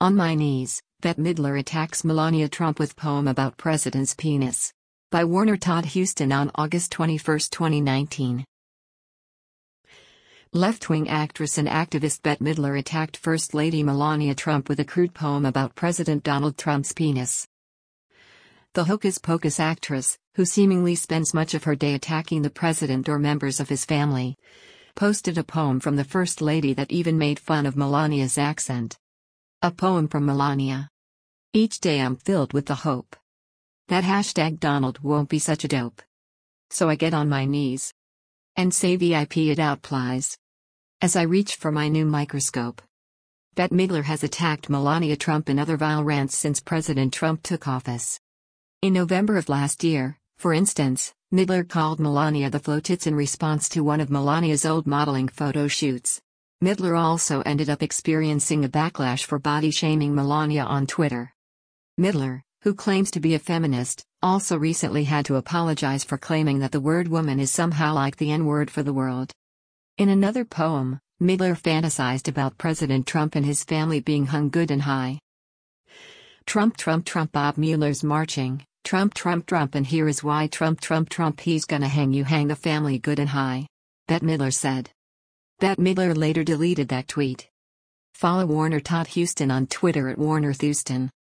On My Knees, Bette Midler attacks Melania Trump with poem about president's penis. By Warner Todd Huston on August 21, 2019. Left-wing actress and activist Bette Midler attacked First Lady Melania Trump with a crude poem about President Donald Trump's penis. The Hocus Pocus actress, who seemingly spends much of her day attacking the president or members of his family, posted a poem from the First Lady that even made fun of Melania's accent. A poem from Melania. Each day I'm filled with the hope that #Donald won't be such a dope. So I get on my knees and say VIP it outplies as I reach for my new microscope. Bette Midler has attacked Melania Trump in other vile rants since President Trump took office. In November of last year, for instance, Midler called Melania the Flo Tits in response to one of Melania's old modeling photo shoots. Midler also ended up experiencing a backlash for body-shaming Melania on Twitter. Midler, who claims to be a feminist, also recently had to apologize for claiming that the word woman is somehow like the N-word for the world. In another poem, Midler fantasized about President Trump and his family being hung good and high. Trump, Trump, Trump, Bob Mueller's marching, Trump, Trump, Trump, and here is why Trump, Trump, Trump, he's gonna hang you, hang the family good and high, Bette Midler said. Bette Midler later deleted that tweet. Follow Warner Todd Huston on Twitter at WarnerThuston.